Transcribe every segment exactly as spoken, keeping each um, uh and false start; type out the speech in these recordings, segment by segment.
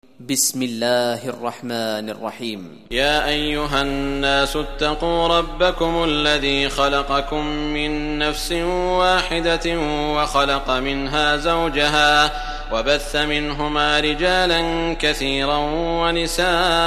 بسم الله الرحمن الرحيم. يا أيها الناس اتقوا ربكم الذي خلقكم من نفس واحدة وخلق منها زوجها وبث منهما رجالا كثيرا ونساء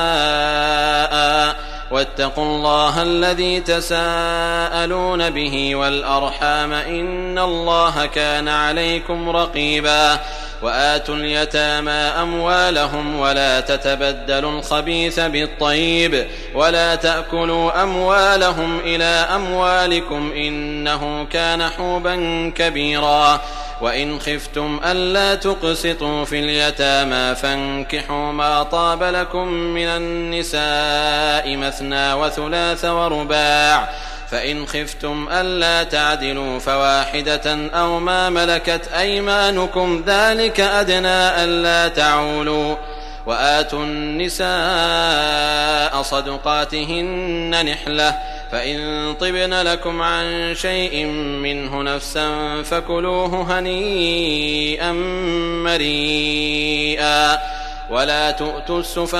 واتقوا الله الذي تساءلون به والأرحام إن الله كان عليكم رقيبا وآتوا اليتامى أموالهم ولا تتبدلوا الخبيث بالطيب ولا تأكلوا أموالهم إلى أموالكم إنه كان حوبا كبيرا وإن خفتم ألا تقسطوا في اليتامى فانكحوا ما طاب لكم من النساء مثنى وثلاث ورباع فإن خفتم ألا تعدلوا فواحدة أو ما ملكت أيمانكم ذلك أدنى ألا تعولوا وآتوا النساء صدقاتهن نحلة فإن طبن لكم عن شيء منه نفسا فكلوه هنيئا مريئا ولا تؤتوا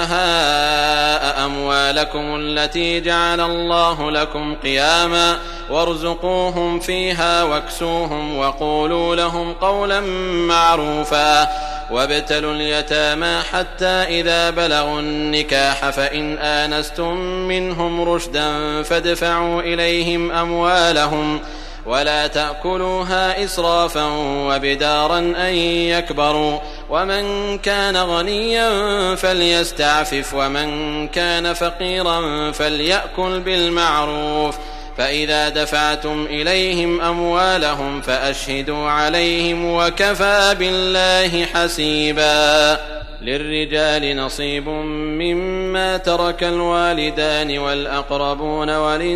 السفهاء أموالكم التي جعل الله لكم قياما وارزقوهم فيها واكسوهم وقولوا لهم قولا معروفا وابتلوا اليتامى حتى إذا بلغوا النكاح فإن آنستم منهم رشدا فادفعوا إليهم أموالهم ولا تأكلوها إسرافا وبدارا أن يكبروا ومن كان غنيا فليستعفف ومن كان فقيرا فليأكل بالمعروف فإذا دفعتم إليهم أموالهم فأشهدوا عليهم وكفى بالله حسيبا. للرجال نصيب مما ترك الوالدان والأقربون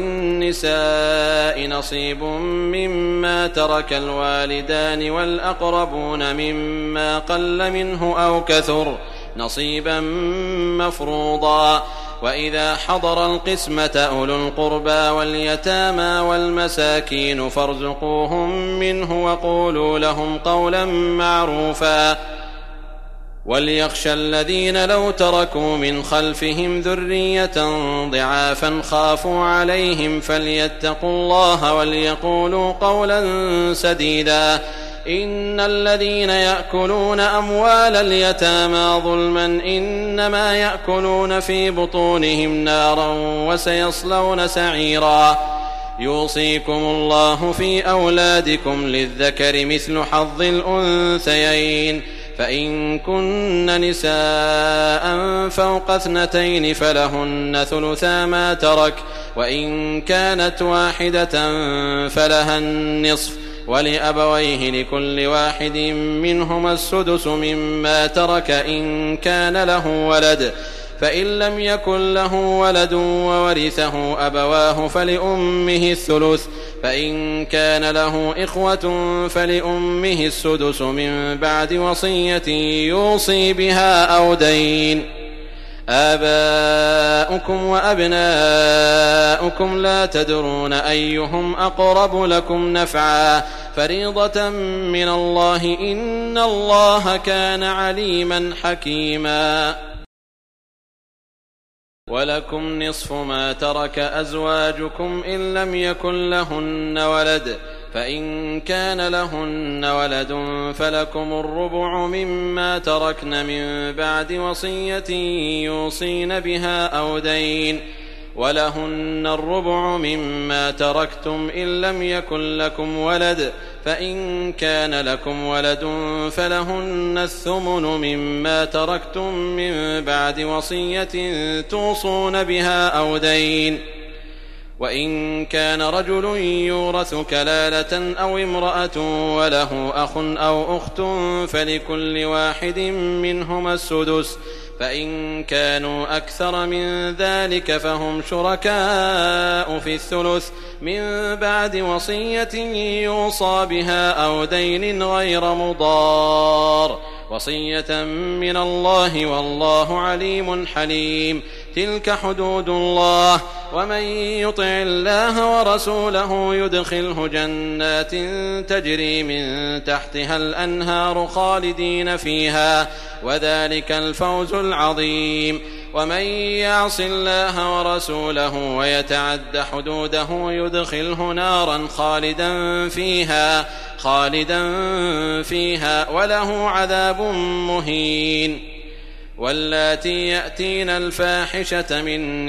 وللنساء نصيب مما ترك الوالدان والأقربون مما قل منه أو كثر نصيبا مفروضا وإذا حضر القسمة أولو القربى واليتامى والمساكين فارزقوهم منه وقولوا لهم قولا معروفا وليخشى الذين لو تركوا من خلفهم ذرية ضعافا خافوا عليهم فليتقوا الله وليقولوا قولا سديدا إن الذين يأكلون أموال اليتامى ظلما إنما يأكلون في بطونهم نارا وسيصلون سعيرا يوصيكم الله في أولادكم للذكر مثل حظ الأنثيين فإن كن نساء فوق اثنتين فلهن ثلثا ما ترك وإن كانت واحدة فلها النصف ولأبويه لكل واحد منهما السدس مما ترك إن كان له ولد فإن لم يكن له ولد وورثه أبواه فلأمه الثلث فإن كان له إخوة فلأمه السدس من بعد وصية يوصي بها أو دين. آباؤكم وأبناؤكم لا تدرون أيهم أقرب لكم نفعا فريضة من الله إن الله كان عليما حكيما. ولكم نصف ما ترك أزواجكم إن لم يكن لهن ولد فإن كان لهن ولد فلكم الربع مما تركن من بعد وصية يوصين بها أو دين ولهن الربع مما تركتم إن لم يكن لكم ولد فإن كان لكم ولد فلهن الثمن مما تركتم من بعد وصية توصون بها أو دين وإن كان رجل يورث كلالة أو امرأة وله أخ أو أخت فلكل واحد منهما السدس فإن كانوا أكثر من ذلك فهم شركاء في الثلث من بعد وصية يوصى بها أو دين غير مضار وصية من الله والله عليم حليم. تلك حدود الله ومن يطع الله ورسوله يدخله جنات تجري من تحتها الأنهار خالدين فيها وذلك الفوز العظيم. ومن يعص الله ورسوله ويتعد حدوده يدخله نارا خالدا فيها خالدا فيها وله عذاب مهين. واللاتي يأتين الفاحشة من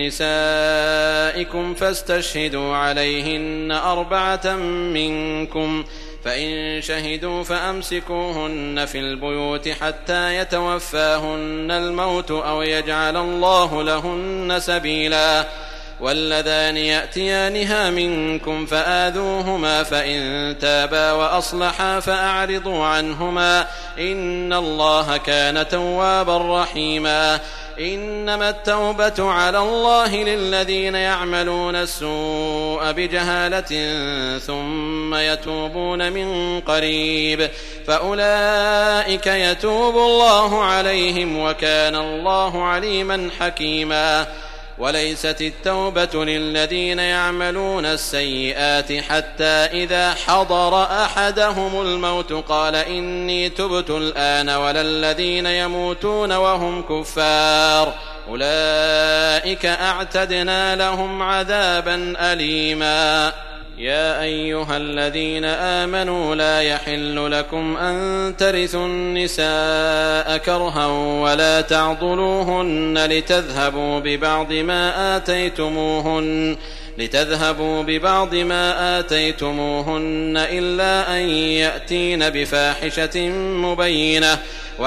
نسائكم فاستشهدوا عليهن أربعة منكم فإن شهدوا فأمسكوهن في البيوت حتى يتوفاهن الموت أو يجعل الله لهن سبيلا. واللذان يأتيانها منكم فآذوهما فإن تابا وأصلحا فأعرضوا عنهما إن الله كان توابا رحيما. إنما التوبة على الله للذين يعملون السوء بجهالة ثم يتوبون من قريب فأولئك يتوب الله عليهم وكان الله عليما حكيما. وليست التوبة للذين يعملون السيئات حتى إذا حضر أحدهم الموت قال إني تبت الآن ولا الذين يموتون وهم كفار أولئك أعتدنا لهم عذابا أليما. يا أيها الذين آمنوا لا يحل لكم أن ترثوا النساء كرها ولا تعضلوهن لتذهبوا ببعض ما آتيتموهن لتذهبوا ببعض ما آتيتموهن إلا أن يأتين بفاحشة مبينة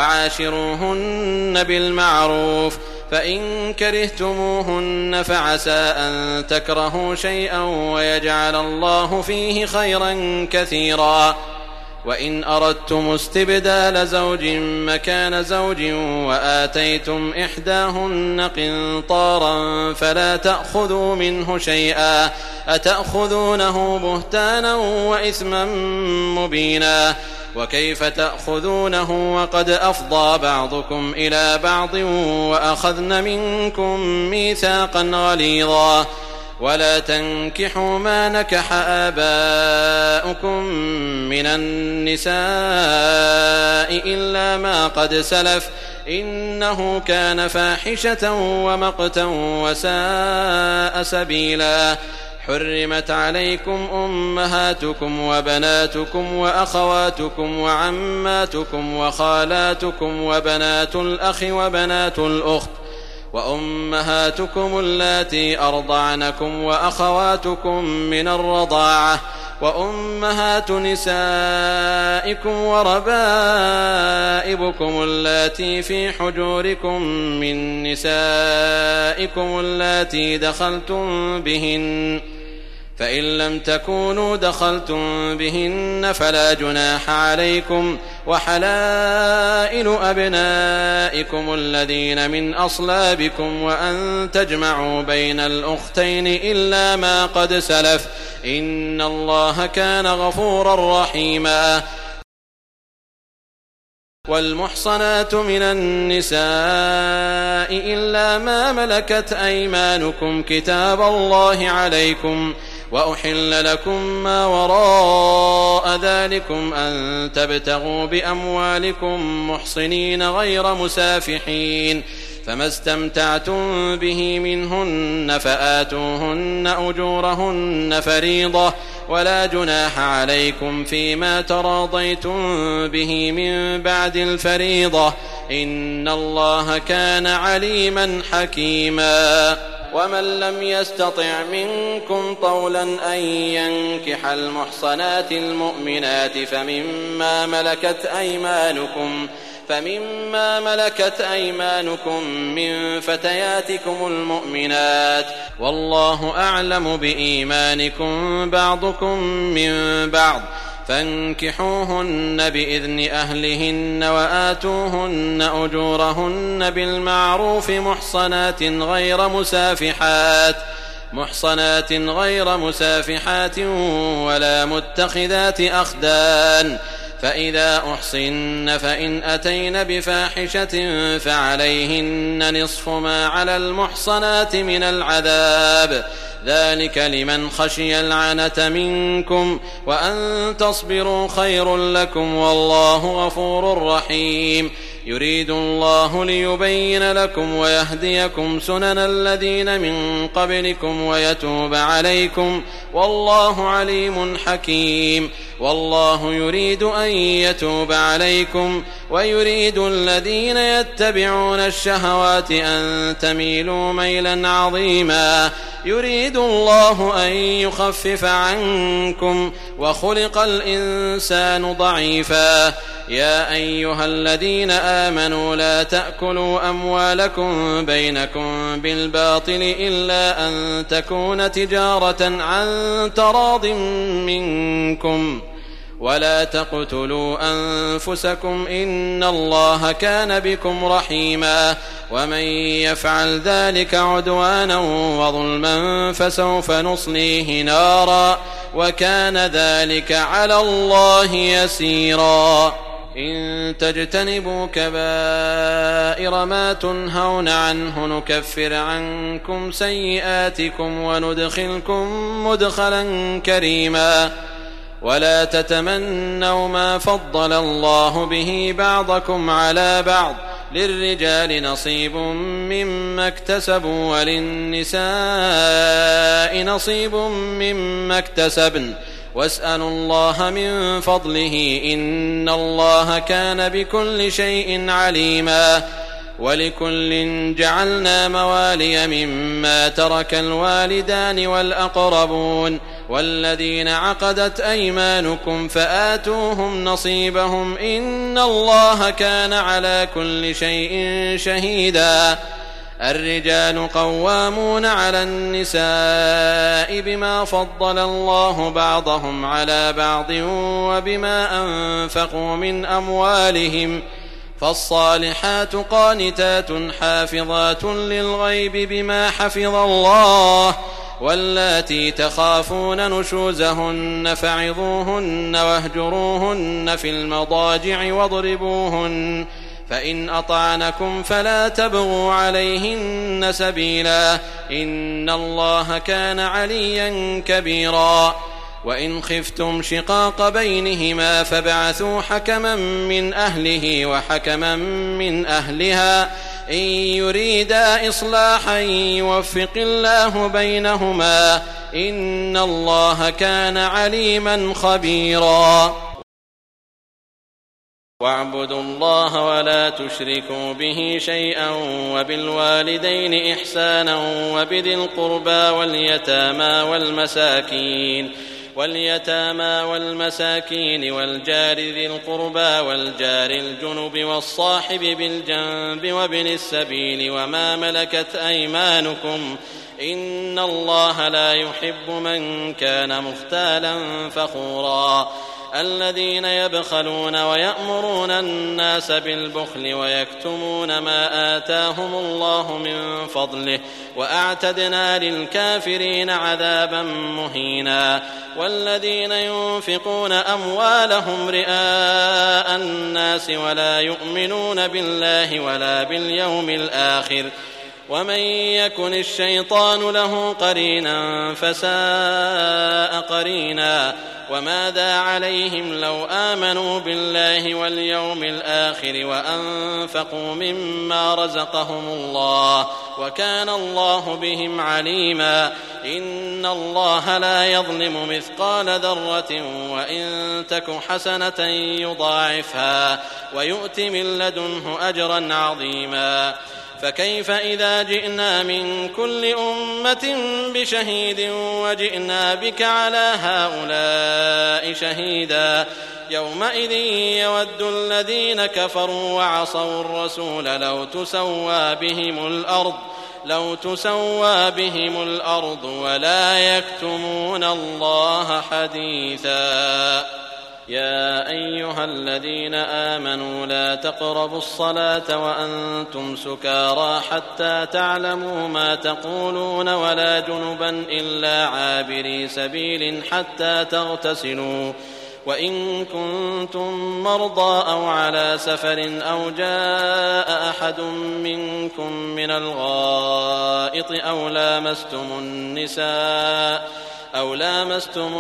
وعاشروهن بالمعروف فإن كرهتموهن فعسى أن تكرهوا شيئا ويجعل الله فيه خيرا كثيرا. وإن أردتم استبدال زوج مكان زوج وآتيتم إحداهن قنطارا فلا تأخذوا منه شيئا أتأخذونه بهتانا وإثما مبينا. وكيف تأخذونه وقد أفضى بعضكم إلى بعض وأخذن منكم ميثاقا غليظا. ولا تنكحوا ما نكح آباؤكم من النساء إلا ما قد سلف إنه كان فاحشة ومقتا وساء سبيلا. حرمت عليكم أمهاتكم وبناتكم وأخواتكم وعماتكم وخالاتكم وبنات الأخ وبنات الأخت وأمهاتكم اللاتي أرضعنكم وأخواتكم من الرضاعة وأمهات نسائكم وربائبكم اللاتي في حجوركم من نسائكم اللاتي دخلتم بهن فإن لم تكونوا دخلتم بهن فلا جناح عليكم وحلائل أبنائكم الذين من أصلابكم وأن تجمعوا بين الأختين إلا ما قد سلف إن الله كان غفورا رحيما. والمحصنات من النساء إلا ما ملكت أيمانكم كتاب الله عليكم وأحل لكم ما وراء ذلكم أن تبتغوا بأموالكم محصنين غير مسافحين فما استمتعتم به منهن فآتوهن أجورهن فريضة ولا جناح عليكم فيما تراضيتم به من بعد الفريضة إن الله كان عليما حكيما. ومن لم يستطع منكم طولا أن ينكح المحصنات المؤمنات فمما ملكت أيمانكم فمما ملكت أيمانكم من فتياتكم المؤمنات والله أعلم بإيمانكم بعضكم من بعض فانكحوهن بإذن أهلهن وآتوهن أجورهن بالمعروف محصنات غير مسافحات محصنات غير مسافحات ولا متخذات أخدان فإذا أحصن فإن أتين بفاحشة فعليهن نصف ما على المحصنات من العذاب، ذلك لمن خشي العنة منكم، وأن تصبروا خير لكم، والله غفور رحيم. يريد الله ليبين لكم ويهديكم سنن الذين من قبلكم ويتوب عليكم، والله عليم حكيم. والله يريد أن يتوب عليكم ويريد الذين يتبعون الشهوات أن تميلوا ميلا عظيما. يريد الله أن يخفف عنكم، وخلق الإنسان ضعيفا. يا أيها الذين آمنوا لا تأكلوا أموالكم بينكم بالباطل إلا أن تكون تجارة عن تراض منكم، ولا تقتلوا أنفسكم إن الله كان بكم رحيما. ومن يفعل ذلك عدوانا وظلما فسوف نصليه نارا، وكان ذلك على الله يسيرا. إن تجتنبوا كبائر ما تنهون عنه نكفر عنكم سيئاتكم وندخلكم مدخلا كريما. ولا تتمنوا ما فضل الله به بعضكم على بعض، للرجال نصيب مما اكتسبوا وللنساء نصيب مما اكتسبن، واسألوا الله من فضله إن الله كان بكل شيء عليما. ولكل جعلنا موالي مما ترك الوالدان والأقربون والذين عقدت أيمانكم فآتوهم نصيبهم إن الله كان على كل شيء شهيدا. الرجال قوامون على النساء بما فضل الله بعضهم على بعض وبما أنفقوا من أموالهم، فالصالحات قانتات حافظات للغيب بما حفظ الله، واللاتي تخافون نشوزهن فعظوهن واهجروهن في المضاجع واضربوهن، فإن أطعنكم فلا تبغوا عليهن سبيلا إن الله كان عليا كبيرا. وإن خفتم شقاق بينهما فابعثوا حكما من أهله وحكما من أهلها إن يريدا إصلاحا يوفق الله بينهما إن الله كان عليما خبيرا. واعبدوا الله ولا تشركوا به شيئا وبالوالدين إحسانا وبذي القربى واليتامى والمساكين واليتامى والمساكين والجار ذي القربى والجار الجنب والصاحب بالجنب وابن السبيل وما ملكت أيمانكم إن الله لا يحب من كان مختالا فخورا. الذين يبخلون ويأمرون الناس بالبخل ويكتمون ما آتاهم الله من فضله وأعتدنا للكافرين عذابا مهينا. والذين ينفقون أموالهم رئاء الناس ولا يؤمنون بالله ولا باليوم الآخر ومن يكن الشيطان له قرينا فساء قرينا. وماذا عليهم لو آمنوا بالله واليوم الآخر وأنفقوا مما رزقهم الله وكان الله بهم عليما. إن الله لا يظلم مثقال ذرة وإن تك حسنة يضاعفها ويؤت من لدنه أجرا عظيما. فكيف إذا جئنا من كل أمة بشهيد وجئنا بك على هؤلاء شهيدا يومئذ يود الذين كفروا وعصوا الرسول لو تسوى بهم الأرض لو تسوى بهم الأرض ولا يكتمون الله حديثا. يا أيها الذين آمنوا لا تقربوا الصلاة وأنتم سكارى حتى تعلموا ما تقولون ولا جنبا إلا عابري سبيل حتى تغتسلوا وإن كنتم مرضى أو على سفر أو جاء أحد منكم من الغائط أو لامستم النساء أو لامستم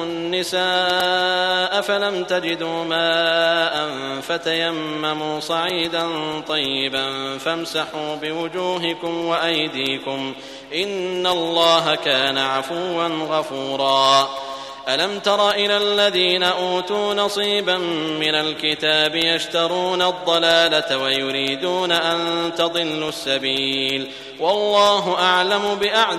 النساء فلم تجدوا ماء فتيمموا صعيدا طيبا فامسحوا بوجوهكم وأيديكم إن الله كان عفوا غفورا. ألم تر إلى الذين أوتوا نصيبا من الكتاب يشترون الضلالة ويريدون أن تضلوا السبيل والله أعلم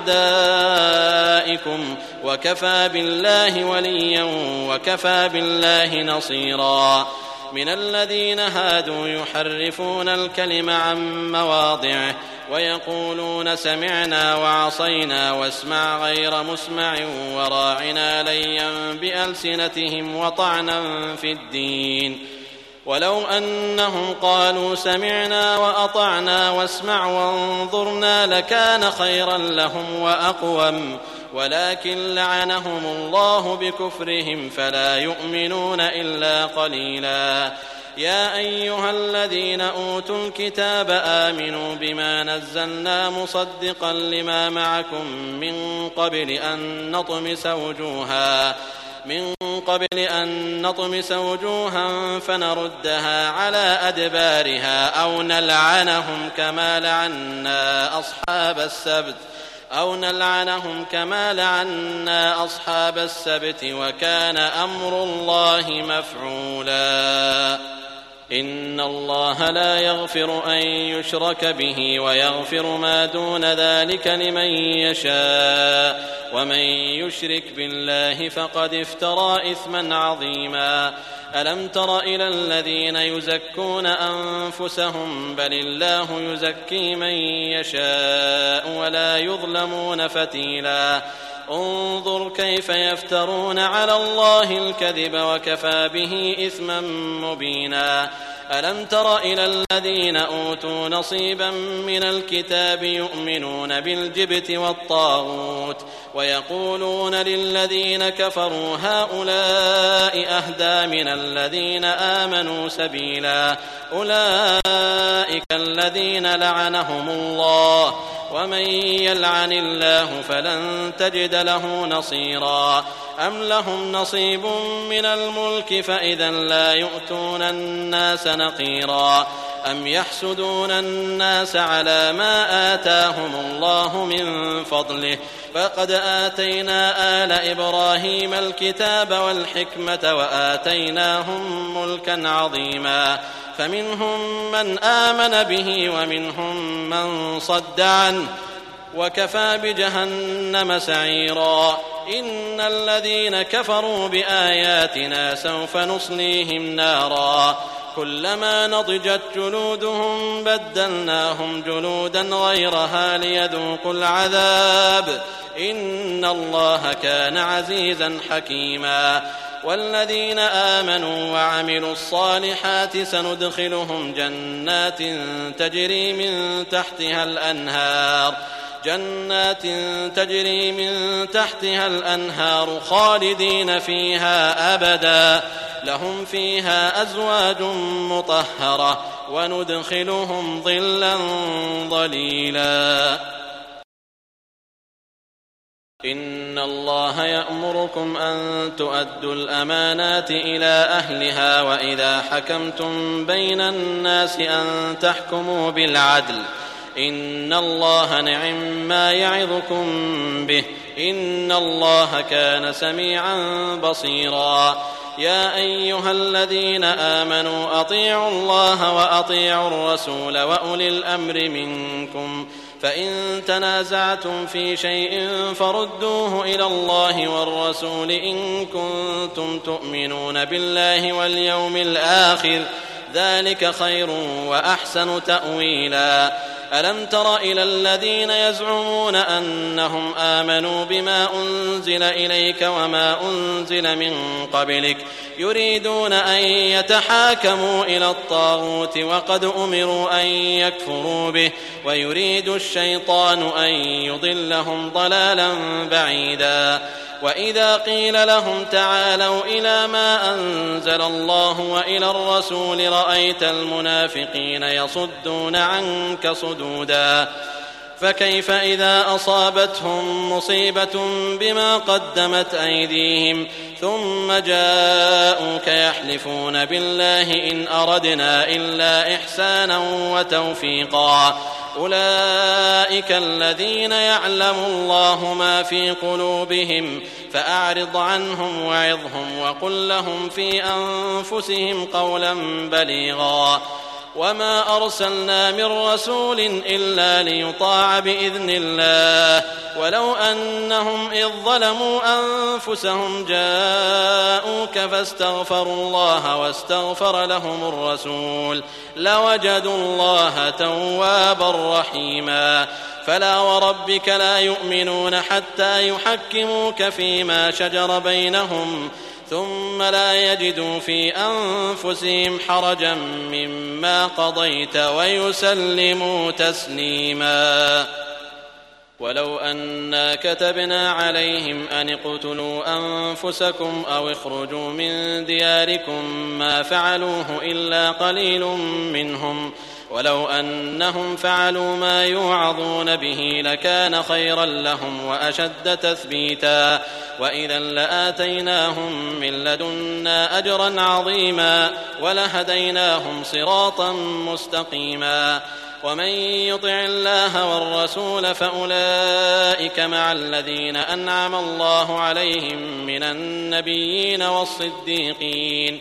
بأعدائكم وكفى بالله وليا وكفى بالله نصيرا. من الذين هادوا يحرفون الكلم عن مواضعه ويقولون سمعنا وعصينا واسمع غير مسمع وراعنا ليا بألسنتهم وطعنا في الدين ولو أنهم قالوا سمعنا وأطعنا واسمع وانظرنا لكان خيرا لهم وأقوم ولكن لعنهم الله بكفرهم فلا يؤمنون إلا قليلا. يا أيها الذين أوتوا الكتاب آمنوا بما نزلنا مصدقا لما معكم من قبل أن نطمس وجوها من قبل أن نطمس وجوها فنردها على أدبارها أو نلعنهم كما لعنا أصحاب السبت أو نلعنهم كما لعنا أصحاب السبت وكان أمر الله مفعولا. إن الله لا يغفر أن يشرك به ويغفر ما دون ذلك لمن يشاء ومن يشرك بالله فقد افترى إثما عظيما. ألم تر إلى الذين يزكون أنفسهم بل الله يزكي من يشاء ولا يظلمون فتيلا. انظر كيف يفترون على الله الكذب وكفى به إثما مبينا. ألم تر إلى الذين أوتوا نصيبا من الكتاب يؤمنون بالجبت والطاغوت ويقولون للذين كفروا هؤلاء أهدى من الذين آمنوا سبيلا. أولئك الذين لعنهم الله ومن يلعن الله فلن تجد له نصيرا. أم لهم نصيب من الملك فإذا لا يؤتون الناس نقيرا. أم يحسدون الناس على ما آتاهم الله من فضله فقد آتينا آل إبراهيم الكتاب والحكمة وآتيناهم ملكا عظيما. فمنهم من آمن به ومنهم من صد عنه وكفى بجهنم سعيرا. إن الذين كفروا بآياتنا سوف نصليهم نارا كلما نضجت جلودهم بدلناهم جلودا غيرها ليذوقوا العذاب إن الله كان عزيزا حكيما. والذين آمنوا وعملوا الصالحات سندخلهم جنات تجري من تحتها الأنهار جنات تجري من تحتها الأنهار خالدين فيها أبدا لهم فيها أزواج مطهرة وندخلهم ظلا ظليلا. إن الله يأمركم أن تؤدوا الأمانات إلى أهلها وإذا حكمتم بين الناس أن تحكموا بالعدل إن الله نعم ما يعظكم به إن الله كان سميعا بصيرا. يا أيها الذين آمنوا أطيعوا الله وأطيعوا الرسول وأولي الأمر منكم فإن تنازعتم في شيء فردوه إلى الله والرسول إن كنتم تؤمنون بالله واليوم الآخر ذلك خير وأحسن تأويلا. ألم تر إلى الذين يزعمون أنهم آمنوا بما أنزل إليك وما أنزل من قبلك يريدون أن يتحاكموا إلى الطاغوت وقد أمروا أن يكفروا به ويريد الشيطان أن يضلهم ضلالا بعيدا وإذا قيل لهم تعالوا إلى ما أنزل الله وإلى الرسول رأيت المنافقين يصدون عنك صدودا فكيف إذا أصابتهم مصيبة بما قدمت أيديهم ثم جاءوك يحلفون بالله إن أردنا إلا إحسانا وتوفيقا أولئك الذين يعلم الله ما في قلوبهم فأعرض عنهم وعظهم وقل لهم في أنفسهم قولا بليغا وما أرسلنا من رسول إلا ليطاع بإذن الله ولو أنهم إذ ظلموا أنفسهم جاءوك فاستغفروا الله واستغفر لهم الرسول لوجدوا الله توابا رحيما فلا وربك لا يؤمنون حتى يحكموك فيما شجر بينهم ثم لا يجدوا في أنفسهم حرجا مما قضيت ويسلموا تسليما ولو أنا كتبنا عليهم أن اقتلوا أنفسكم أو اخرجوا من دياركم ما فعلوه إلا قليل منهم ولو أنهم فعلوا ما يوعظون به لكان خيرا لهم وأشد تثبيتا وإذا لآتيناهم من لدنا أجرا عظيما ولهديناهم صراطا مستقيما ومن يطع الله والرسول فأولئك مع الذين أنعم الله عليهم من النبيين والصديقين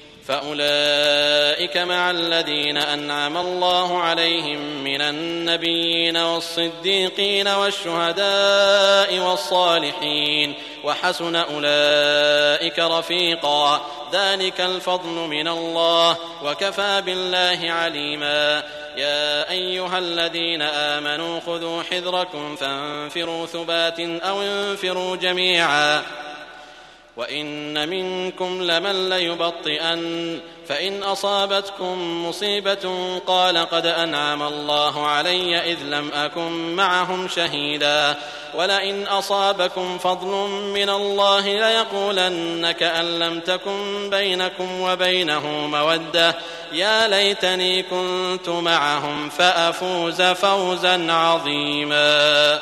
فأولئك مع الذين أنعم الله عليهم من النبيين والصديقين والشهداء والصالحين وحسن أولئك رفيقا ذلك الفضل من الله وكفى بالله عليما يا أيها الذين آمنوا خذوا حذركم فانفروا ثبات أو انفروا جميعا وإن منكم لمن ليبطئن فإن أصابتكم مصيبة قال قد أنعم الله علي إذ لم أكن معهم شهيدا ولئن أصابكم فضل من الله ليقولن كأن لم تكن بينكم وبينه مودة يا ليتني كنت معهم فأفوز فوزا عظيما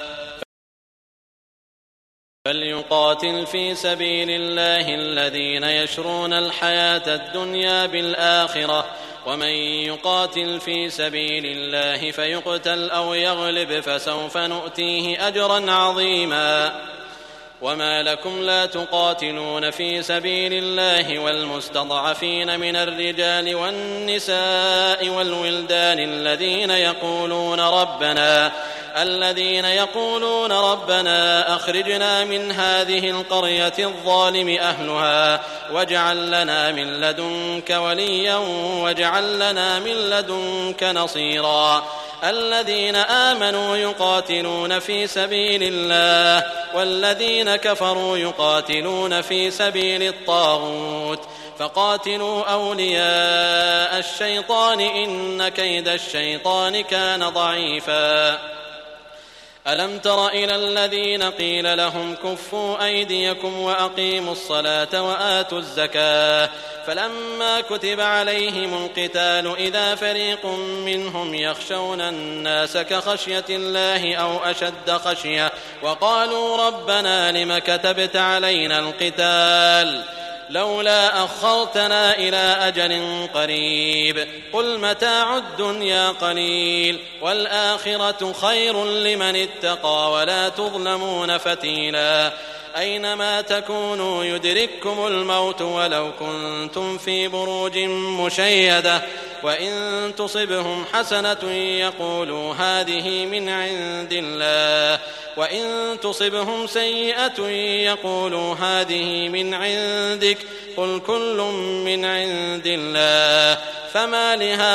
فليقاتل في سبيل الله الذين يشرون الحياة الدنيا بالآخرة ومن يقاتل في سبيل الله فيقتل أو يغلب فسوف نؤتيه أجرا عظيما وما لكم لا تقاتلون في سبيل الله والمستضعفين من الرجال والنساء والولدان الذين يقولون ربنا الذين يقولون ربنا أخرجنا من هذه القرية الظالم أهلها واجعل لنا من لدنك وليا واجعل لنا من لدنك نصيرا الذين آمنوا يقاتلون في سبيل الله والذين كفروا يقاتلون في سبيل الطاغوت فقاتلوا أولياء الشيطان إن كيد الشيطان كان ضعيفا ألم تر إلى الذين قيل لهم كفوا أيديكم وأقيموا الصلاة وآتوا الزكاة فلما كتب عليهم القتال إذا فريق منهم يخشون الناس كخشية الله أو أشد خشية وقالوا ربنا لم كتبت علينا القتال لولا أخرتنا إلى أجل قريب قل متاع الدنيا قليل والآخرة خير لمن اتقى ولا تظلمون فتيلا أينما تكونوا يدرككم الموت ولو كنتم في بروج مشيدة وإن تصبهم حسنة يقولوا هذه من عند الله وإن تصبهم سيئة يقولوا هذه من عندك قل كل من عند الله فما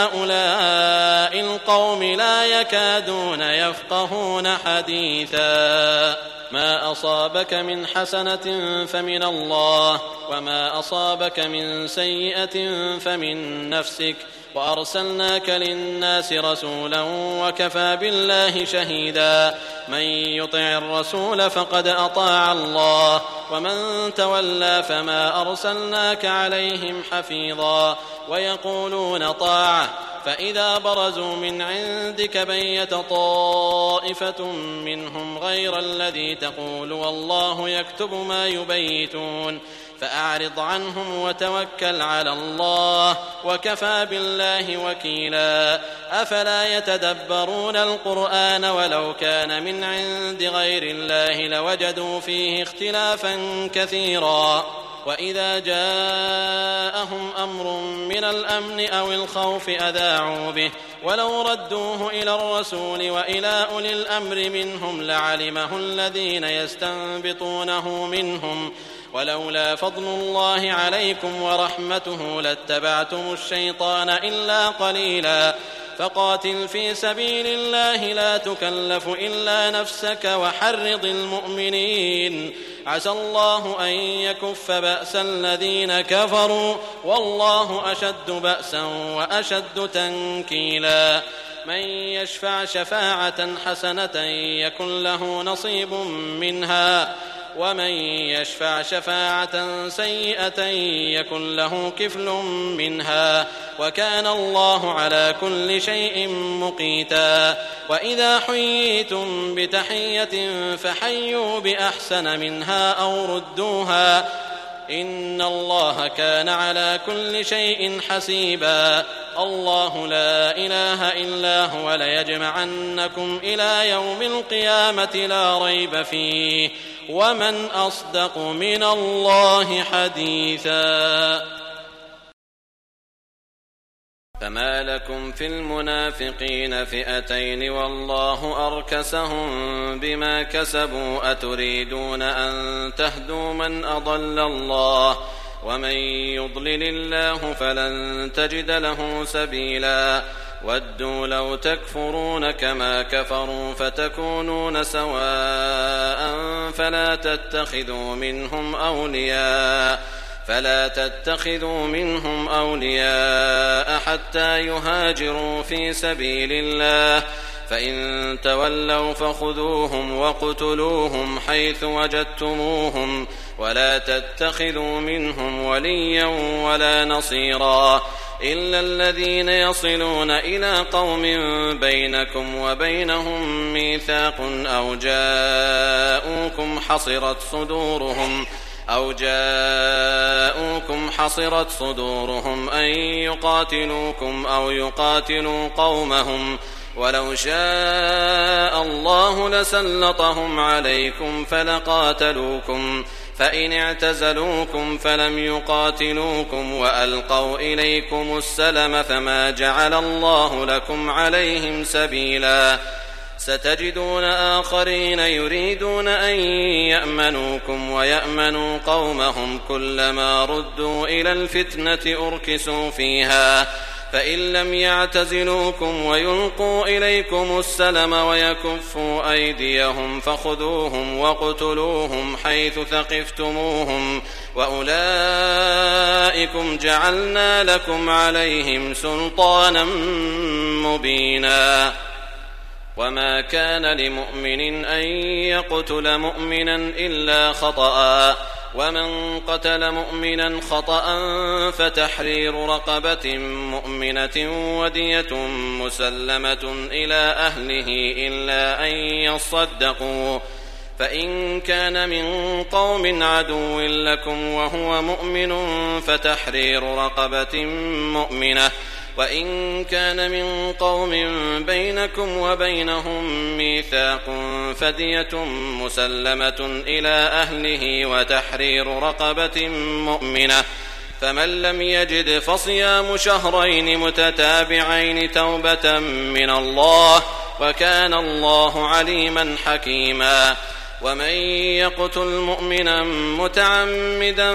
لهؤلاء القوم لا يكادون يفقهون حديثا ما أصابك من حسنة فمن الله وما أصابك من سيئة فمن نفسك وأرسلناك للناس رسولا وكفى بالله شهيدا من يطع الرسول فقد أطاع الله ومن تولى فما أرسلناك عليهم حفيظا ويقولون طاعة فإذا برزوا من عندك بيت طائفة منهم غير الذي تقول والله يكتب ما يبيتون فأعرض عنهم وتوكل على الله وكفى بالله وكيلا أفلا يتدبرون القرآن ولو كان من عند غير الله لوجدوا فيه اختلافا كثيرا وإذا جاءهم أمر من الأمن أو الخوف أذاعوا به ولو ردوه إلى الرسول وإلى أولي الأمر منهم لعلمه الذين يستنبطونه منهم ولولا فضل الله عليكم ورحمته لاتبعتم الشيطان إلا قليلا فقاتل في سبيل الله لا تكلف إلا نفسك وحرض المؤمنين عسى الله أن يكف بأس الذين كفروا والله أشد بأسا وأشد تنكيلا من يشفع شفاعة حسنة يكن له نصيب منها ومن يشفع شفاعة سيئة يكن له كفل منها وكان الله على كل شيء مقيتا وإذا حييتم بتحية فحيوا بأحسن منها أو ردوها إن الله كان على كل شيء حسيبا الله لا إله إلا هو ليجمعنكم إلى يوم القيامة لا ريب فيه ومن أصدق من الله حديثا فما لكم في المنافقين فئتين والله أركسهم بما كسبوا أتريدون أن تهدوا من أضل الله ومن يضلل الله فلن تجد له سبيلا ودوا لو تكفرون كما كفروا فتكونون سواء فلا تتخذوا منهم أولياء فلا تتخذوا منهم أولياء حتى يهاجروا في سبيل الله فإن تولوا فخذوهم وقتلوهم حيث وجدتموهم ولا تتخذوا منهم وليا ولا نصيرا إلا الذين يصلون إلى قوم بينكم وبينهم ميثاق أو جاءوكم حصرت صدورهم أو جاءوكم حصرت صدورهم أن يقاتلوكم أو يقاتلوا قومهم ولو شاء الله لسلطهم عليكم فلقاتلوكم فإن اعتزلوكم فلم يقاتلوكم وألقوا إليكم السلم فما جعل الله لكم عليهم سبيلا ستجدون آخرين يريدون أن يأمنوكم ويأمنوا قومهم كلما ردوا إلى الفتنة أركسوا فيها فإن لم يعتزلوكم ويلقوا إليكم السلم ويكفوا أيديهم فخذوهم وقتلوهم حيث ثقفتموهم وأولئكم جعلنا لكم عليهم سلطانا مبينا وما كان لمؤمن أن يقتل مؤمنا إلا خطأ ومن قتل مؤمنا خطأ فتحرير رقبة مؤمنة ودية مسلمة إلى أهله إلا أن يصدقوا فإن كان من قوم عدو لكم وهو مؤمن فتحرير رقبة مؤمنة وإن كان من قوم بينكم وبينهم ميثاق فدية مسلمة إلى أهله وتحرير رقبة مؤمنة فمن لم يجد فصيام شهرين متتابعين توبة من الله وكان الله عليما حكيما. ومن يقتل مؤمنا متعمدا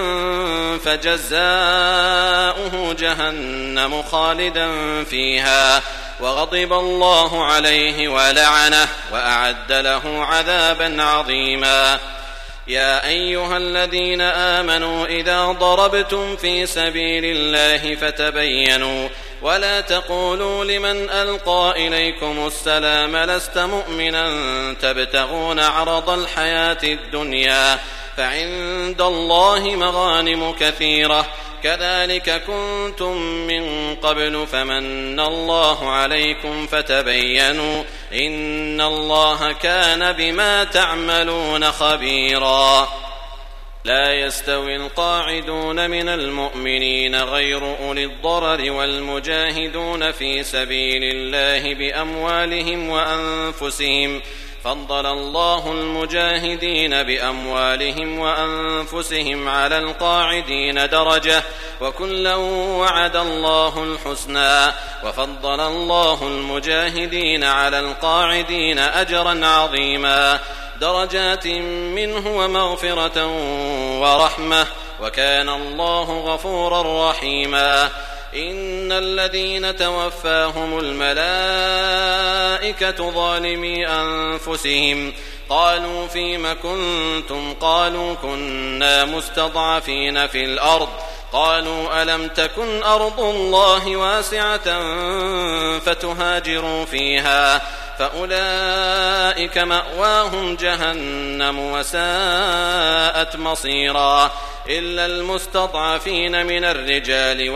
فجزاؤه جهنم خالدا فيها وغضب الله عليه ولعنه وأعد له عذابا عظيما. يا أيها الذين آمنوا إذا ضربتم في سبيل الله فتبينوا ولا تقولوا لمن ألقى إليكم السلام لست مؤمنا تبتغون عرض الحياة الدنيا فعند الله مغانم كثيرة كذلك كنتم من قبل فمن الله عليكم فتبينوا إن الله كان بما تعملون خبيرا. لا يستوي القاعدون من المؤمنين غير أولي الضرر والمجاهدون في سبيل الله بأموالهم وأنفسهم فضل الله المجاهدين بأموالهم وأنفسهم على القاعدين درجة وكلا وعد الله الحسنى وفضل الله المجاهدين على القاعدين أجرا عظيما درجات منه ومغفرة ورحمة وكان الله غفورا رحيما. إن الذين توفاهم الملائكة ظالمي أنفسهم قالوا فيم كنتم قالوا كنا مستضعفين في الأرض قالوا ألم تكن أرض الله واسعة فتهاجروا فيها فأولئك مأواهم جهنم وساءت مصيرا إلا المستضعفين من الرجال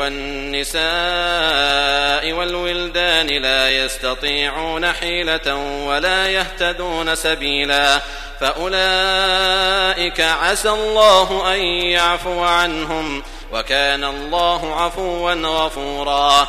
والنساء والولدان لا يستطيعون حيلة ولا يهتدون سبيلا فأولئك عسى الله أن يعفو عنهم وكان الله عفوا غفورا.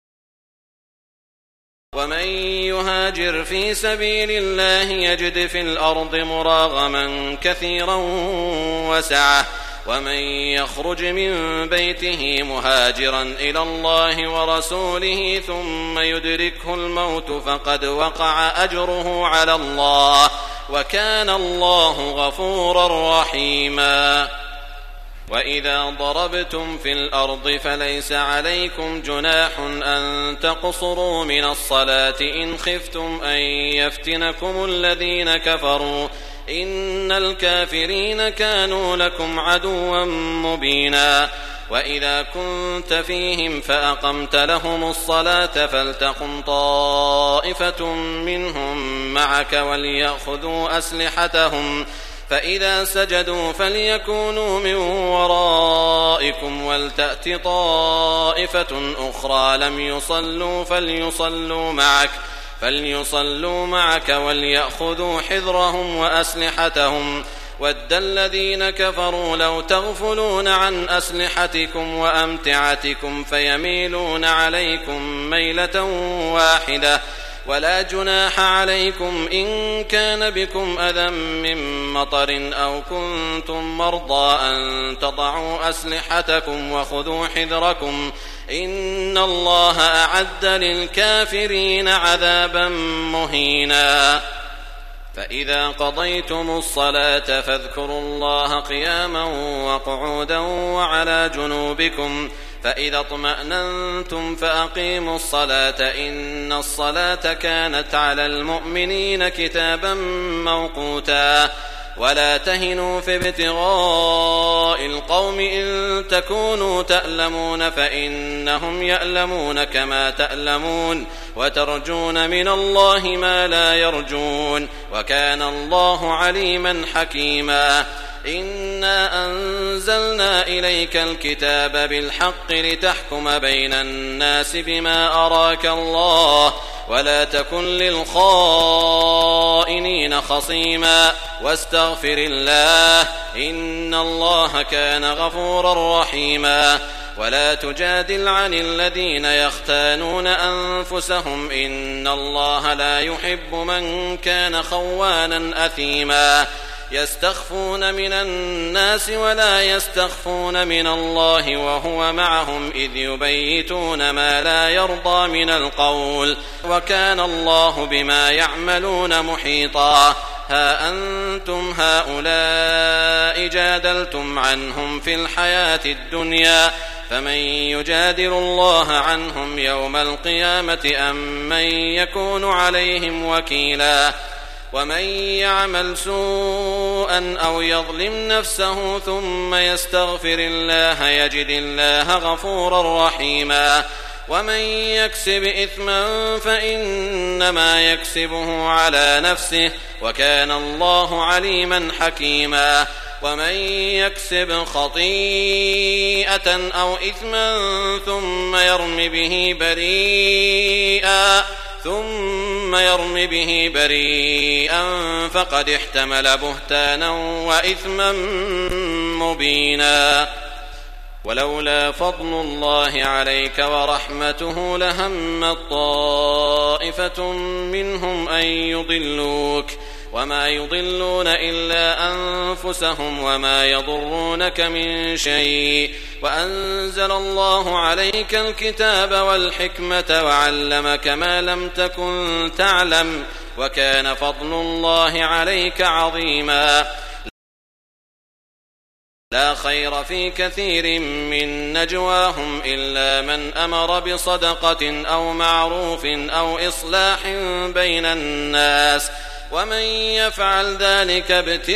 ومن يهاجر في سبيل الله يجد في الأرض مراغما كثيرا وسعة ومن يخرج من بيته مهاجرا إلى الله ورسوله ثم يدركه الموت فقد وقع أجره على الله وكان الله غفورا رحيما. وإذا ضربتم في الأرض فليس عليكم جناح أن تقصروا من الصلاة إن خفتم أن يفتنكم الذين كفروا إن الكافرين كانوا لكم عدوا مبينا. وإذا كنت فيهم فأقمت لهم الصلاة فلتقم طائفة منهم معك وليأخذوا أسلحتهم فإذا سجدوا فليكونوا من ورائكم ولتأت طائفة أخرى لم يصلوا فليصلوا معك فليصلوا معك وليأخذوا حذرهم وأسلحتهم ود الذين كفروا لو تغفلون عن أسلحتكم وأمتعتكم فيميلون عليكم ميلة واحدة ولا جناح عليكم إن كان بكم أذى من مطر أو كنتم مرضى أن تضعوا أسلحتكم وخذوا حذركم إن الله أعد للكافرين عذابا مهينا. فإذا قضيتم الصلاة فاذكروا الله قياما وقعودا وعلى جنوبكم فإذا اطمأننتم فأقيموا الصلاة إن الصلاة كانت على المؤمنين كتابا موقوتا. ولا تهنوا في ابتغاء القوم إن تكونوا تألمون فإنهم يألمون كما تألمون وترجون من الله ما لا يرجون وكان الله عليما حكيما. إنا أنزلنا إليك الكتاب بالحق لتحكم بين الناس بما أراك الله ولا تكن للخائنين خصيما واستغفر الله إن الله كان غفورا رحيما. ولا تجادل عن الذين يختانون أنفسهم إن الله لا يحب من كان خوانا أثيما. يستخفون من الناس ولا يستخفون من الله وهو معهم إذ يبيتون ما لا يرضى من القول وكان الله بما يعملون محيطا ها أنتم هؤلاء جادلتم عنهم في الحياة الدنيا فمن يجادل الله عنهم يوم القيامة أم من يكون عليهم وكيلا ومن يعمل سوءا أو يظلم نفسه ثم يستغفر الله يجد الله غفورا رحيما ومن يكسب إثما فإنما يكسبه على نفسه وكان الله عليما حكيما ومن يكسب خطيئة أو إثما ثم يرم به بريئا ثم يرم به بريئا فقد احتمل بهتانا وإثما مبينا ولولا فضل الله عليك ورحمته لهمت طائفة منهم أن يضلوك وما يضلون إلا أنفسهم وما يضرونك من شيء وأنزل الله عليك الكتاب والحكمة وعلمك ما لم تكن تعلم وكان فضل الله عليك عظيما لا خير في كثير من نجواهم إلا من أمر بصدقة أو معروف أو إصلاح بين الناس ومن يفعل ذلك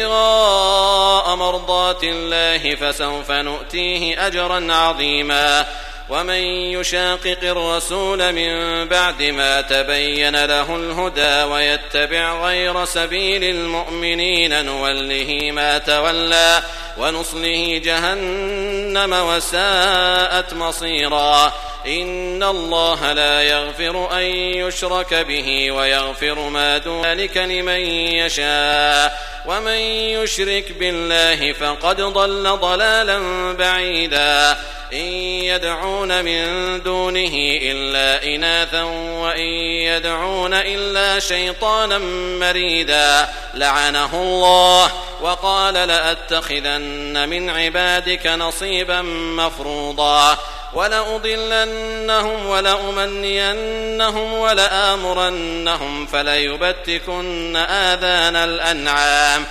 ابتغاء مرضات الله فسوف نؤتيه أجرا عظيما ومن يشاقق الرسول من بعد ما تبين له الهدى ويتبع غير سبيل المؤمنين نوله ما تولى ونصله جهنم وساءت مصيرا إن الله لا يغفر أن يشرك به ويغفر ما دون ذلك لمن يشاء ومن يشرك بالله فقد ضل ضلالا بعيدا إن يدعون من دونه إلا إناثا وإن يدعون إلا شيطانا مريدا لعنه الله وقال لأتخذن من عبادك نصيبا مفروضا ولأضلنهم ولأمنينهم ولآمرنهم فليبتكن آذان الأنعام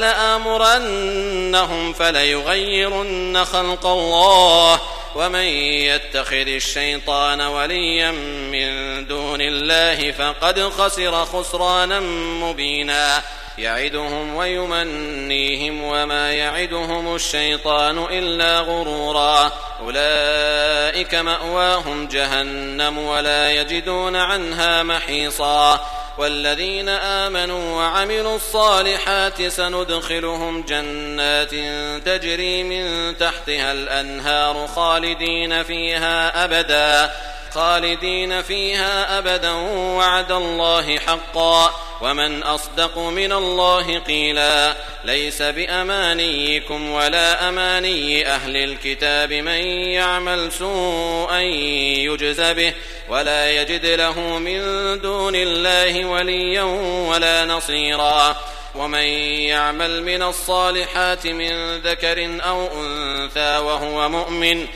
ولآمرنهم فليغيرن خلق الله ومن يتخذ الشيطان وليا من دون الله فقد خسر خسرانا مبينا يعدهم ويمنيهم وما يعدهم الشيطان إلا غرورا أولئك مأواهم جهنم ولا يجدون عنها محيصا والذين آمنوا وعملوا الصالحات سندخلهم جنات تجري من تحتها الأنهار خالدين فيها أبدا خالدين فيها أبدا وعد الله حقا ومن أصدق من الله قيلا ليس بأمانيكم ولا أماني أهل الكتاب من يعمل سوءا يجز به ولا يجد له من دون الله وليا ولا نصيرا ومن يعمل من الصالحات من ذكر أو أنثى وهو مؤمن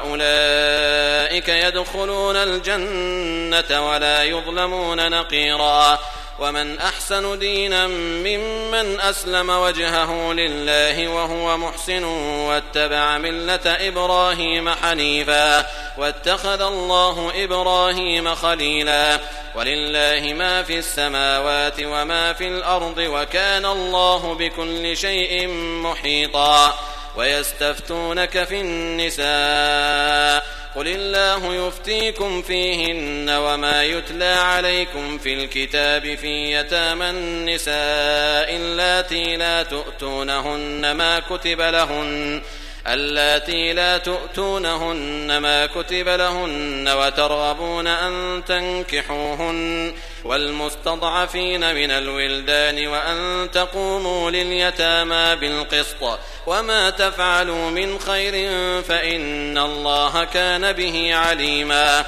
فأولئك يدخلون الجنة ولا يظلمون نقيرا ومن أحسن دينا ممن أسلم وجهه لله وهو محسن واتبع ملة إبراهيم حنيفا واتخذ الله إبراهيم خليلا ولله ما في السماوات وما في الأرض وكان الله بكل شيء محيطا ويستفتونك في النساء قل الله يفتيكم فيهن وما يتلى عليكم في الكتاب في يتامى النساء اللاتي لا تؤتونهن ما كتب لهن اللاتي لا تؤتونهن ما كتب لهن وترغبون أن تنكحوهن والمستضعفين من الولدان وأن تقوموا لليتامى بالقسط وما تفعلوا من خير فإن الله كان به عليما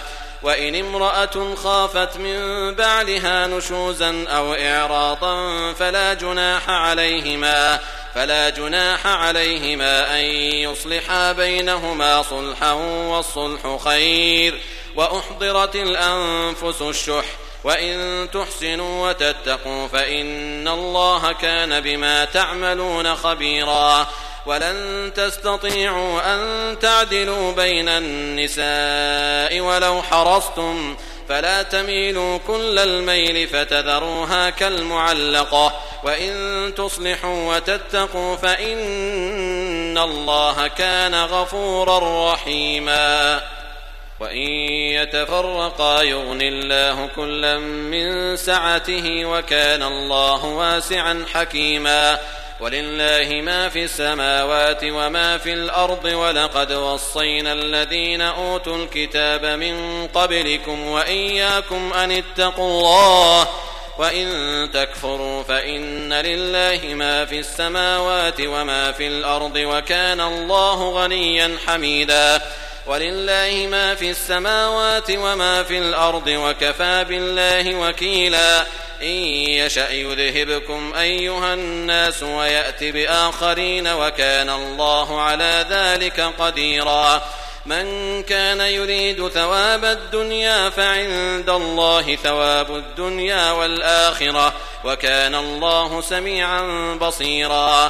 وإن امرأة خافت من بعلها نشوزا أو إعراضا فلا جناح عليهما فلا جناح عليهما أن يصلحا بينهما صلحا والصلح خير وأحضرت الأنفس الشح وإن تحسنوا وتتقوا فإن الله كان بما تعملون خبيرا ولن تستطيعوا أن تعدلوا بين النساء ولو حرصتم فلا تميلوا كل الميل فتذروها كالمعلقة وإن تصلحوا وتتقوا فإن الله كان غفورا رحيما وإن يتفرقا يغن الله كلا من سعته وكان الله واسعا حكيما ولله ما في السماوات وما في الأرض ولقد وصينا الذين أوتوا الكتاب من قبلكم وإياكم أن اتقوا الله وإن تكفروا فإن لله ما في السماوات وما في الأرض وكان الله غنيا حميدا ولله ما في السماوات وما في الأرض وكفى بالله وكيلا إن يشأ يذهبكم أيها الناس ويأت بآخرين وكان الله على ذلك قديرا من كان يريد ثواب الدنيا فعند الله ثواب الدنيا والآخرة وكان الله سميعا بصيرا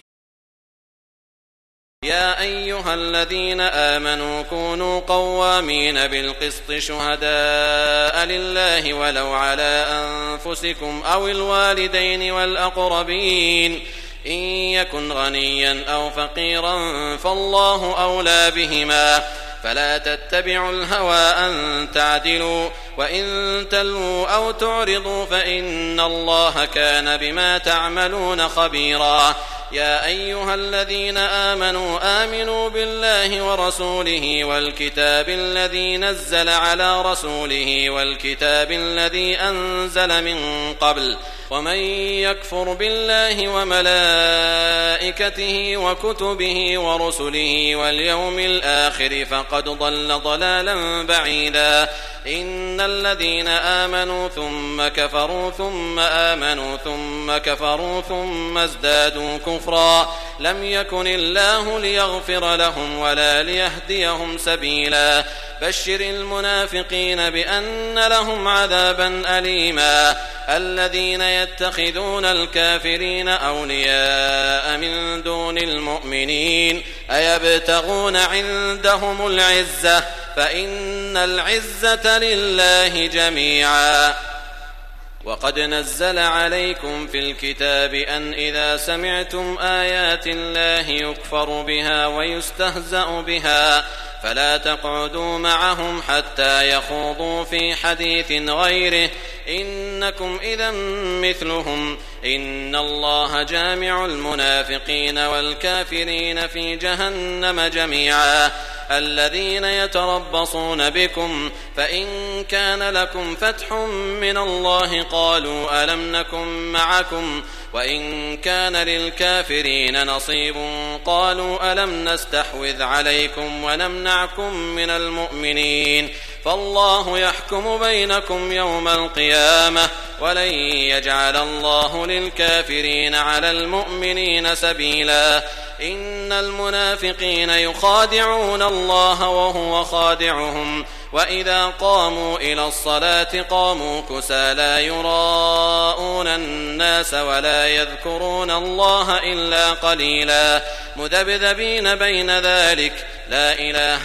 يا أيها الذين آمنوا كونوا قوامين بالقسط شهداء لله ولو على أنفسكم أو الوالدين والأقربين إن يكن غنيا أو فقيرا فالله أولى بهما فلا تتبعوا الهوى أن تعدلوا وإن تلووا أو تعرضوا فإن الله كان بما تعملون خبيرا يا أيها الذين آمنوا آمنوا بالله ورسوله والكتاب الذي نزل على رسوله والكتاب الذي أنزل من قبل ومن يكفر بالله وملائكته وكتبه ورسله واليوم الآخر فقد ضل ضلالا بعيدا إن الذين آمنوا ثم كفروا ثم آمنوا ثم كفروا ثم ازدادوا كفرا لم يكن الله ليغفر لهم ولا ليهديهم سبيلا بشر المنافقين بأن لهم عذابا أليما الذين يتخذون الكافرين أولياء من دون المؤمنين أيبتغون عندهم العزة فإن العزة لله جميعا وقد نزل عليكم في الكتاب أن إذا سمعتم آيات الله يكفر بها ويستهزأ بها فلا تقعدوا معهم حتى يخوضوا في حديث غيره إنكم إذا مثلهم إن الله جامع المنافقين والكافرين في جهنم جميعا الذين يتربصون بكم فإن كان لكم فتح من الله قالوا ألم نكن معكم وإن كان للكافرين نصيب قالوا ألم نستحوذ عليكم ونمنعكم من المؤمنين فالله يحكم بينكم يوم القيامة ولن يجعل الله للكافرين على المؤمنين سبيلا إن المنافقين يخادعون الله وهو خادعهم وإذا قاموا إلى الصلاة قاموا كسى لا يراءون الناس ولا يذكرون الله إلا قليلا مذبذبين بين ذلك لا إله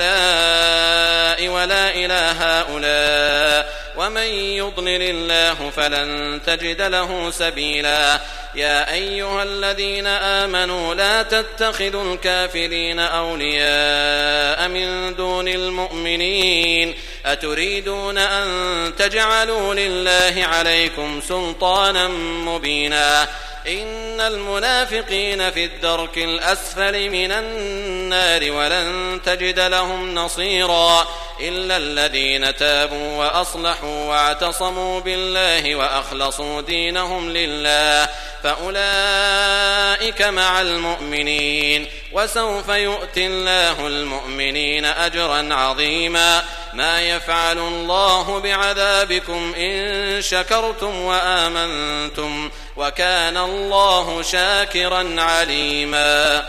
هؤلاء ولا إله هؤلاء ومن يضلل الله فلن تجد له سبيلا يا أيها الذين آمنوا لا تتخذوا الكافرين أولياء من دون المؤمنين أتريدون أن تجعلوا لله عليكم سلطانا مبينا إن المنافقين في الدرك الأسفل من النار ولن تجد لهم نصيرا إلا الذين تابوا وأصلحوا واعتصموا بالله وأخلصوا دينهم لله فأولئك مع المؤمنين وسوف يؤتي الله المؤمنين أجرا عظيما ما يفعل الله بعذابكم إن شكرتم وآمنتم وكان الله شاكرا عليما.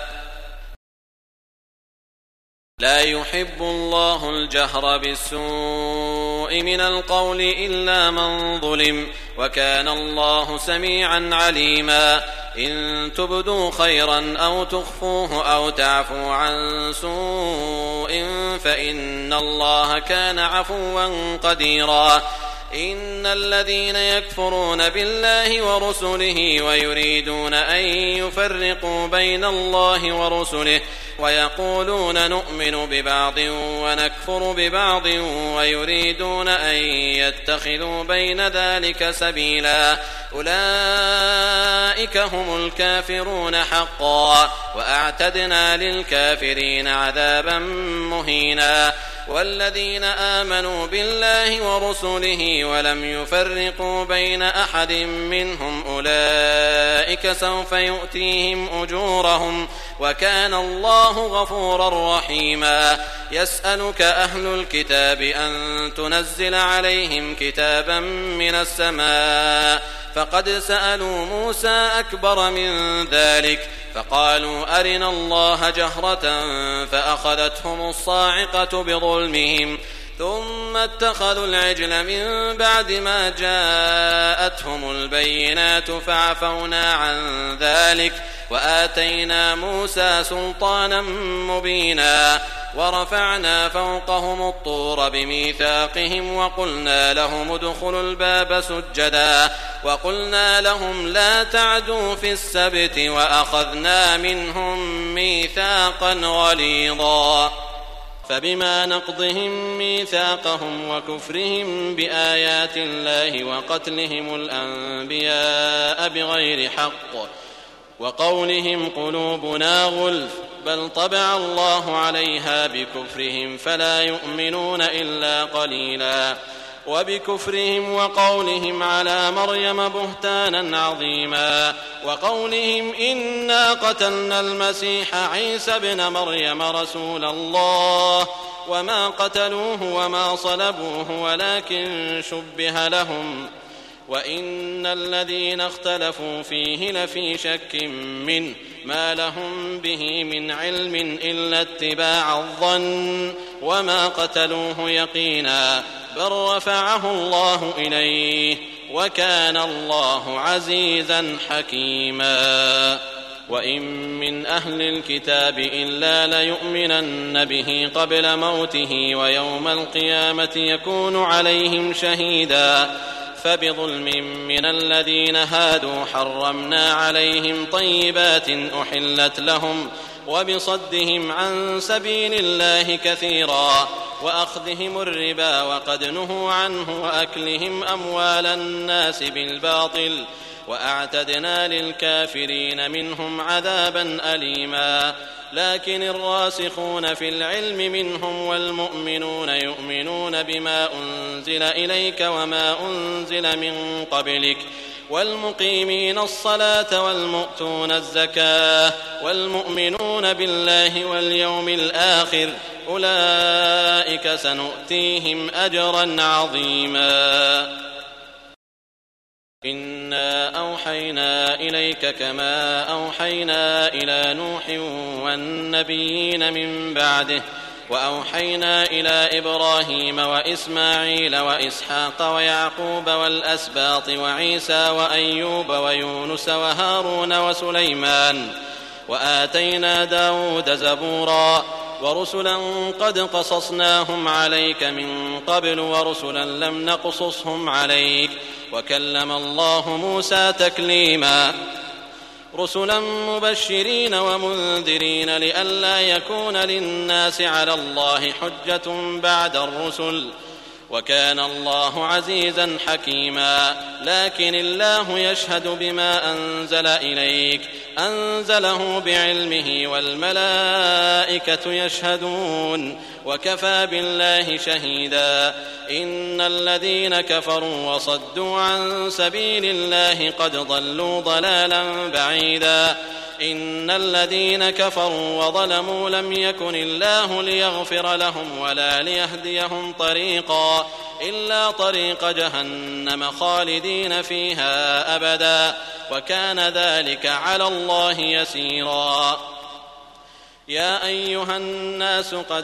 لا يحب الله الجهر بالسوء من القول إلا من ظلم وكان الله سميعا عليما. إن تبدوا خيرا أو تخفوه أو تعفوا عن سوء فإن الله كان عفوا قديرا. إن الذين يكفرون بالله ورسله ويريدون أن يفرقوا بين الله ورسله ويقولون نؤمن ببعض ونكفر ببعض ويريدون أن يتخذوا بين ذلك سبيلا أولئك هم الكافرون حقا وأعتدنا للكافرين عذابا مهينا. والذين آمنوا بالله ورسله ولم يفرقوا بين أحد منهم أولئك سوف يؤتيهم أجورهم وكان الله غفورا رحيما. يسألك أهل الكتاب أن تنزل عليهم كتابا من السماء فقد سألوا موسى أكبر من ذلك فقالوا أرنا الله جهرة فأخذتهم الصاعقة بظلمهم ثم اتخذوا العجل من بعد ما جاءتهم البينات فعفونا عن ذلك وآتينا موسى سلطانا مبينا. ورفعنا فوقهم الطور بميثاقهم وقلنا لهم ادخلوا الباب سجدا وقلنا لهم لا تعدوا في السبت وأخذنا منهم ميثاقا غليظا. فبما نقضهم ميثاقهم وكفرهم بآيات الله وقتلهم الأنبياء بغير حق وقولهم قلوبنا غلف بل طبع الله عليها بكفرهم فلا يؤمنون إلا قليلا. وبكفرهم وقولهم على مريم بهتانا عظيما وقولهم إنا قتلنا المسيح عيسى ابن مريم رسول الله وما قتلوه وما صلبوه ولكن شبه لهم وإن الذين اختلفوا فيه لفي شك منه ما لهم به من علم إلا اتباع الظن وما قتلوه يقينا بل رفعه الله إليه وكان الله عزيزا حكيما. وإن من أهل الكتاب إلا ليؤمنن به قبل موته ويوم القيامة يكون عليهم شهيدا. فبظلم من الذين هادوا حرمنا عليهم طيبات أحلت لهم وبصدهم عن سبيل الله كثيرا وأخذهم الربا وقد نهوا عنه وأكلهم أموال الناس بالباطل وأعتدنا للكافرين منهم عذابا أليما. لكن الراسخون في العلم منهم والمؤمنون يؤمنون بما أنزل إليك وما أنزل من قبلك والمقيمين الصلاة والمؤتون الزكاة والمؤمنون بالله واليوم الآخر أولئك سنؤتيهم أجرا عظيما. إنا أوحينا إليك كما أوحينا إلى نوح والنبيين من بعده وأوحينا إلى إبراهيم وإسماعيل وإسحاق ويعقوب والأسباط وعيسى وأيوب ويونس وهارون وسليمان وآتينا داود زبورا ورسلا قد قصصناهم عليك من قبل ورسلا لم نقصصهم عليك وكلم الله موسى تكليما. رسلا مبشرين ومنذرين لئلا يكون للناس على الله حجة بعد الرسل وكان الله عزيزا حكيما. لكن الله يشهد بما أنزل إليك أنزله بعلمه والملائكة يشهدون وكفى بالله شهيدا. إن الذين كفروا وصدوا عن سبيل الله قد ضلوا ضلالا بعيدا. إن الذين كفروا وظلموا لم يكن الله ليغفر لهم ولا ليهديهم طريقا إلا طريق جهنم خالدين فيها أبدا وكان ذلك على الله يسيرا. يا أيها الناس قد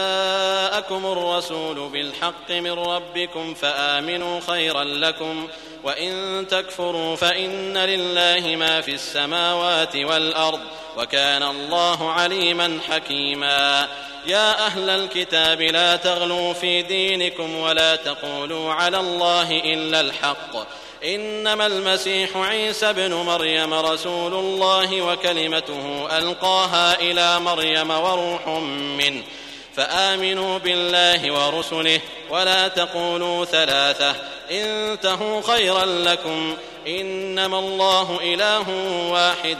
جاءكم الرسول بالحق من ربكم فآمنوا خيرا لكم وإن تكفروا فإن لله ما في السماوات والأرض وكان الله عليما حكيما. يا أهل الكتاب لا تغلوا في دينكم ولا تقولوا على الله إلا الحق إنما المسيح عيسى ابن مريم رسول الله وكلمته ألقاها إلى مريم وروح منه فآمنوا بالله ورسله ولا تقولوا ثلاثة انتهوا خيرا لكم إنما الله إله واحد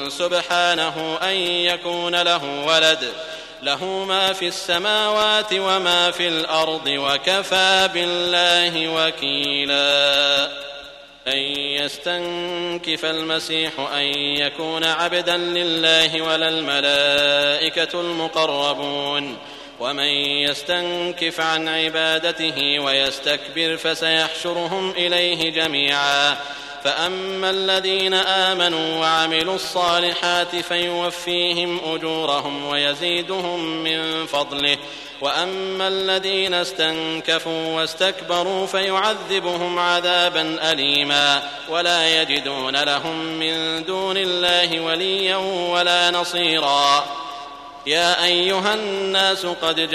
سبحانه أن يكون له ولد له ما في السماوات وما في الأرض وكفى بالله وكيلا. أن يستنكف المسيح أن يكون عبدا لله ولا الملائكة المقربون ومن يستنكف عن عبادته ويستكبر فسيحشرهم إليه جميعا. فأما الذين آمنوا وعملوا الصالحات فيوفيهم أجورهم ويزيدهم من فضله وأما الذين استنكفوا واستكبروا فيعذبهم عذابا أليما ولا يجدون لهم من دون الله وليا ولا نصيرا. يا أيها الناس قد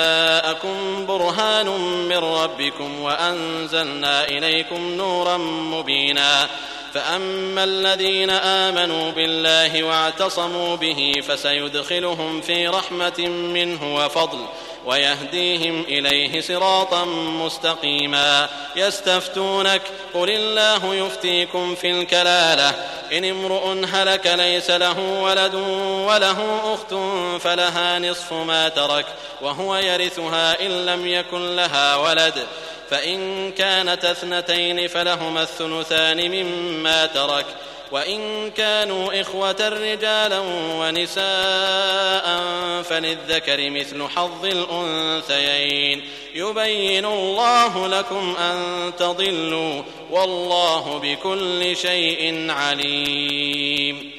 جاءكم برهان من ربكم وأنزلنا إليكم نورا مبينا. فأما الذين آمنوا بالله واعتصموا به فسيدخلهم في رحمة منه وفضل ويهديهم إليه صراطا مستقيما. يستفتونك قل الله يفتيكم في الكلالة إن امرؤ هلك ليس له ولد وله أخت فلها نصف ما ترك وهو يرثها إن لم يكن لها ولد فإن كانت اثنتين فلهما الثلثان مما ترك وإن كانوا إخوة رجالا ونساء فللذكر مثل حظ الأنثيين يبين الله لكم أن تضلوا والله بكل شيء عليم.